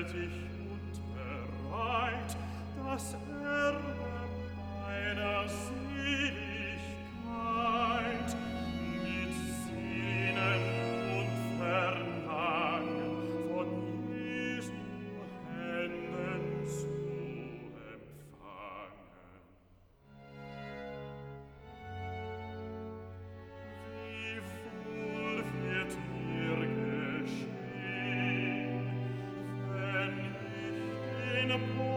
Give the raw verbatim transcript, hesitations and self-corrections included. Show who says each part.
Speaker 1: fertig und bereit, das Erbe einer Seligkeit mit Sehnen und Verlangen von Jesu Händen zu empfangen. Wie wohl wird mir geschehen, wenn ich in